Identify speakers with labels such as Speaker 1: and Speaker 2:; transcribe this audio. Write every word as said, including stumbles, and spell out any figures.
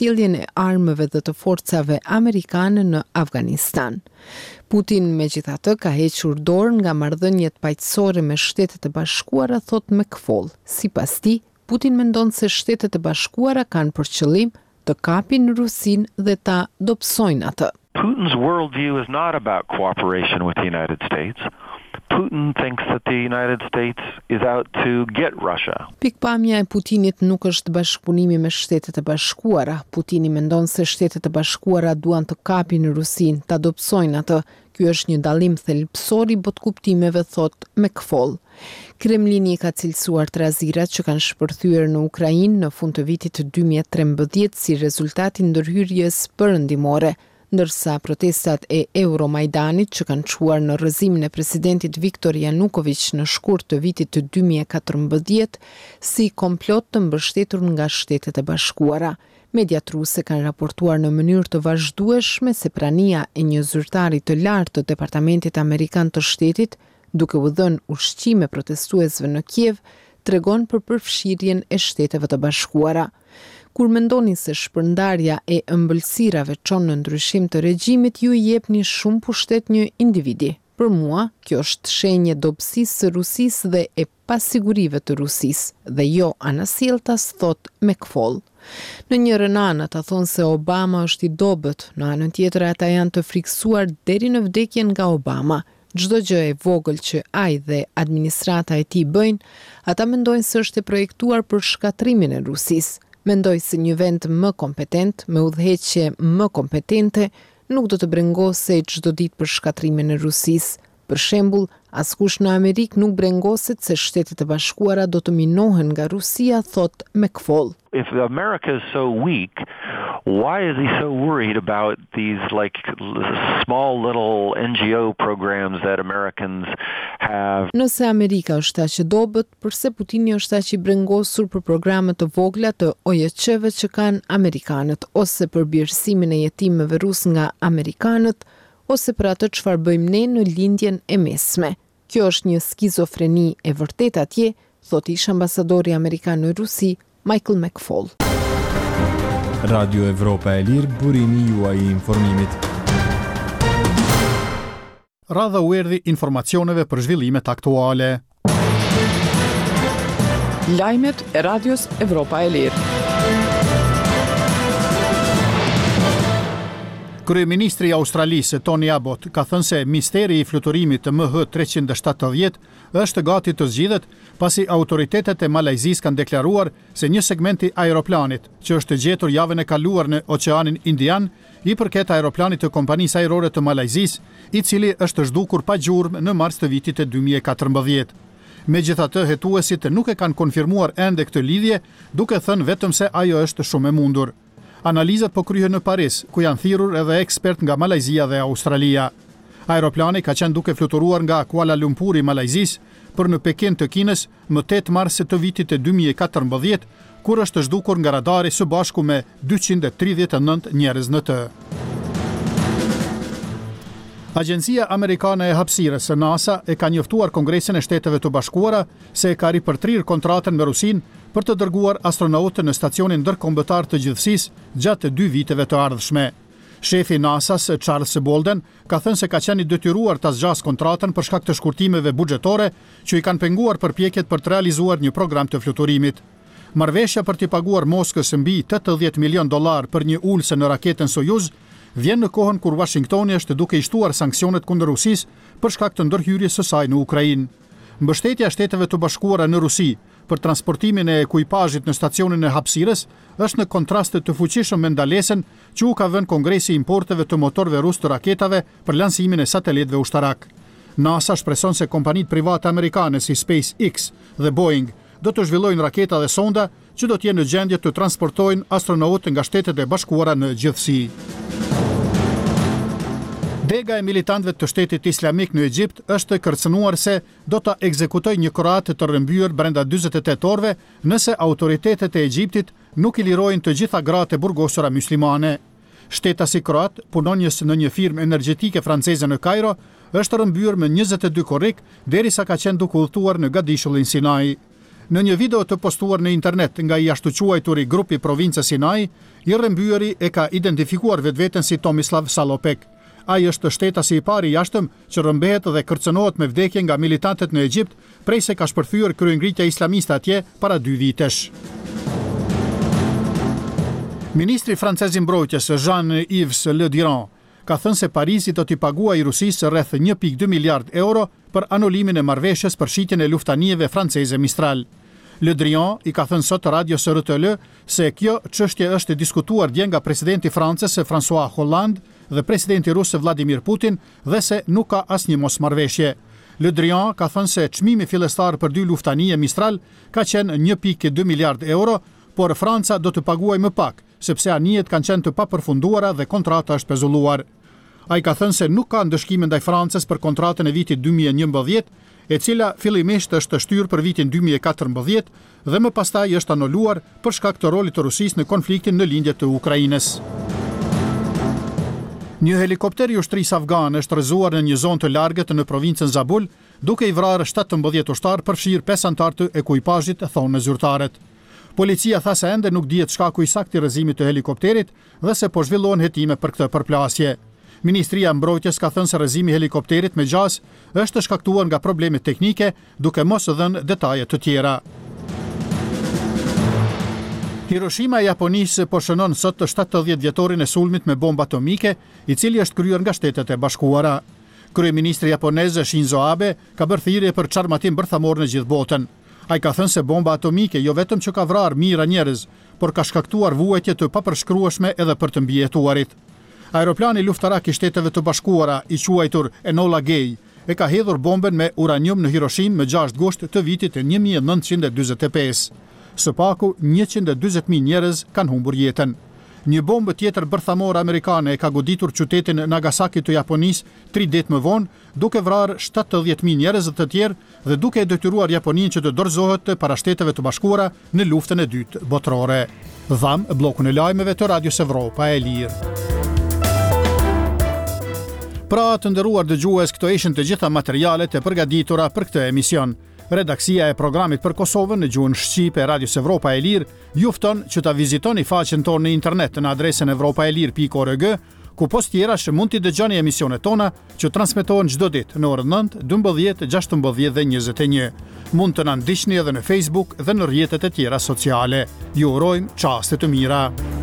Speaker 1: sjelljen e armëve dhe të forcave amerikane në Afganistan. Putin megjithatë ka hequr dorë nga marrëdhëniet paqësore me Shtetet e Bashkuara, thot McFaul. Sipas tij, Putin mendon se Shtetet e Bashkuara kanë për qëllim të kapin Rusinë dhe ta dobësojnë atë.
Speaker 2: Putin's worldview is not about cooperation with the United States. Putin thinks that the United States is out to get Russia.
Speaker 1: Pikpamja e Putinit nuk është bashkëpunimi me Shtetet e Bashkuara. Putini mendon se Shtetet e Bashkuara duan të kapin Rusinë, ta dobësojnë atë. Ky është një dallim thelbësor i botkuptimeve, thot McFaul. Kremlini ka cilësuar trazirat që kanë shpërthyer në Ukrainë në fund të vitit dy mijë e trembëdhjetë si rezultati ndërhyrjes perëndimore, ndërsa protestat e Euromajdanit që kanë çuar në rrëzimin e presidentit Viktor Yanukovych në shkurt të vitit të dy mijë e katërmbëdhjetë si komplot të mbështetur nga Shtetet e Bashkuara. Mediat ruse kanë raportuar në mënyrë të vazhdueshme se prania e një zyrtari të lartë të Departamentit Amerikan të Shtetit, duke u dhënë ushqime protestuesve në Kiev, tregon për përfshirjen e Shteteve të Bashkuara. Kur mendoni se shpërndarja e ëmbëlsirave çon në ndryshim të regjimit, ju i jepni shumë pushtet një individi. Për mua, kjo është shenjë dobësisë së Rusisë dhe e pasigurive të Rusisë, dhe jo anasjelltas, thot McFaul. Në njërën anë ata thonë se Obama është i dobët, në anën tjetër ata janë të friksuar deri në vdekjen nga Obama. Çdo gjë e vogël që ai dhe administrata e tij bëjnë, ata mendojnë se është e projektuar për shkatrimin e Rusisë. Mendoj se një vend më kompetent, me udhëheqje më kompetente, nuk do të brengosej çdo ditë për shkatrimin e Rusisë. Për shembull, askush në Amerikë nuk brengoset se Shtetet e Bashkuara do të minohen nga Rusia, thot McFaul.
Speaker 2: If America is so weak, why is he so worried about these like small little N G O programs that Americans have?
Speaker 1: Nëse Amerika është aq e dobët, përse Putini është aq i brengosur për programe të vogla të O J C-ve që kanë amerikanët, ose për birësimin e jetimëve rus nga amerikanët, ose për atë çfarë bëjmë ne në lindjen e mesme. Kjo është një skizofreni e vërtet atje, thot ish ambasadori amerikan në Rusi, Michael McFaul.
Speaker 3: Radio Evropa e Lirë, burimi juaj i informimit.
Speaker 4: Radha u erdhi informacioneve për zhvillimet aktuale.
Speaker 5: Lajmet e Radios Evropa e Lirë.
Speaker 4: Kryeministri i Australisë Tony Abbott ka thënë se misteri i fluturimit të M H tre shtatëdhjetë është gati të zgjidhet, pasi autoritetet e Malajzisë kanë deklaruar se një segment i aeroplanit që është gjetur javën e kaluar në Oqeanin Indian i përket aeroplanit të kompanisë ajrore të Malajzisë, i cili është zhdukur pa gjurmë në mars të vitit e dy mijë e katërmbëdhjetë. Megjithatë, hetuesit nuk e kanë konfirmuar ende këtë lidhje, duke thënë vetëm se ajo është shumë e mundur. Analizat po kryhen në Paris, ku janë thirrur edhe ekspert nga Malajzia dhe Australia. Aeroplani ka qenë duke fluturuar nga Kuala Lumpur i Malajzisë për në Pekin të Kinës më tetë mars të vitit e dy mijë e katërmbëdhjetë, kur është zhdukur nga radari së bashku me dyqind e tridhjetë e nëntë njerëz në të. Agjencia Amerikane e Hapësirës NASA e ka njoftuar Kongresin e Shteteve të Bashkuara se e ka ripërtrirë kontratën me Rusinë për të dërguar astronautë në stacionin ndërkombëtar të gjithësisë gjatë dy viteve të ardhshme. Shefi NASA-s Charles Bolden ka thënë se ka qenë i detyruar ta zgjas kontratën për shkak të shkurtimeve buxhetore që i kanë penguar përpjekjet për të realizuar një program të fluturimit. Marrëveshja për t'i paguar Moskës mbi tetëdhjetë milion dollar për një ulse në raketën Soyuz vjen në kohën kur Washingtoni është duke i shtuar sanksionet kundër Rusisë për shkak të ndërhyrjes së saj në Ukrainë. Mbështetja e Shteteve të Bashkuara në Rusi për transportimin e ekuipazhit në stacionin e hapësirës është në kontrast të fuqishëm me ndalesën që u ka vënë Kongresi importeve të motorëve rus të raketave për lansimin e satelitëve ushtarak. NASA shpreson se kompanitë private amerikane si SpaceX dhe Boeing do të zhvillojnë raketa dhe sonda që do të jenë në gjendje të transportojnë astronautë nga Shtetet e Bashkuara në gjithësi. Dega e militantëve të Shtetit Islamik në Egjipt është kërcënuar se do ta ekzekutojë një kroat të rrëmbyer brenda dyzet e tetë orëve nëse autoritetet e Egjiptit nuk i lirojnë të gjitha gratë e burgosura muslimane. Shtetasi kroat, punonjës në një firmë energjetike franceze në Kairo, është rrëmbyer me njëzet e dy korrik derisa ka qenë duke udhëtuar në Gadishullin Sinai. Në një video të postuar në internet nga i ashtuquajturi grupi provincës Sinai, i rrëmbyeri e ka identifikuar vetveten si Tomislav Salopek. Ai është shtetasi i pari i jashtëm që rrëmbehet dhe kërcënohet me vdekje nga militantët në Egjipt, prej se ka shpërthyer kryengritja islamiste atje para dy vitesh. Ministri francez i mbrojtjes Jean-Yves Le Drian ka thënë se Parisi do t'i paguajë Rusisë rreth një pikë dy miliard euro për anulimin e marrëveshjes për shitjen e luftanijeve franceze Mistral. Le Drian i ka thënë sot radios R T L se kjo çështje është diskutuar dje nga presidenti francez François Hollande dhe presidenti rus Vladimir Putin dhe se nuk ka asnjë mosmarrëveshje. Le Drian ka thënë se çmimi fillestar për dy luftanije Mistral ka qenë një pikë dy miliard euro, por Franca do të paguajë më pak, sepse anijet kanë qenë të papërfunduara dhe kontrata është pezulluar. Ai ka thënë se nuk ka ndëshkime ndaj Francës për kontratën e vitit dy mijë e njëmbëdhjetë, e cila fillimisht është shtyrë për vitin dy mijë e katërmbëdhjetë dhe më pastaj është anuluar për shkak të rolit të Rusisë në konfliktin në lindje të Ukrainës. Një helikopter i ushtrisë afgane është rrëzuar në një zonë të largët në provincën Zabul, duke i vrarë shtatëmbëdhjetë ushtar përfshirë pesë anëtar të ekuipazhit, thonë zyrtarët. Policia tha se ende nuk dihet shkaku i saktë i rrëzimit të helikopterit dhe se po zhvillohen hetime për këtë përplasje. Ministria e Mbrojtjes ka thënë se rrëzimi i helikopterit me gjas është shkaktuar nga probleme teknike, duke mos dhënë detaje të tjera. Hiroshima e Japonisë po shënon sot të shtatëdhjetë vjetorin e sulmit me bombë atomike, i cili është kryer nga Shtetet e Bashkuara. Kryeministri japonez Shinzo Abe ka bërë thirrje për çarmatim bërthamor në gjithë botën. Ai ka thënë se bomba atomike jo vetëm që ka vrarë mijëra njerëz, por ka shkaktuar vuajtje të papërshkrueshme edhe për të mbijetuarit. Aeroplani luftarak i Shteteve të Bashkuara, i quajtur Enola Gay, e ka hedhur bombën me uranium në Hiroshim më gjashtë gusht të vitit një mijë e nëntëqind e dyzet e pesë. Së paku njëqind e dyzet mijë njerëz kanë humbur jetën. Një bombë tjetër bërthamore amerikane e ka goditur qytetin Nagasaki të Japonisë tri ditë më vonë, duke vrarë shtatëdhjetë mijë njerëz të tjerë dhe duke e detyruar Japoninë që të dorëzohet para Shteteve të Bashkuara në luftën e dytë botërore. Dham bllokun e lajmeve të Radios Evropa e Lirë. Pra të nderuar dëgjues, këto ishin të gjitha materialet e përgatitura për këtë emision. Redaksia e programit për Kosovën në gjuhën shqipe e Radios Evropa e Lirë ju fton që ta vizitoni faqen tonë në internet në adresën evropaelir pikë org, ku post tjera që mund t'i dëgjoni emisionet tona që transmetohen çdo ditë në orën nëntë, dymbëdhjetë, gjashtëmbëdhjetë dhe njëzet e një. Mund të na ndiqni edhe në Facebook dhe në rrjetet e tjera sociale. Ju urojmë çaste të mira.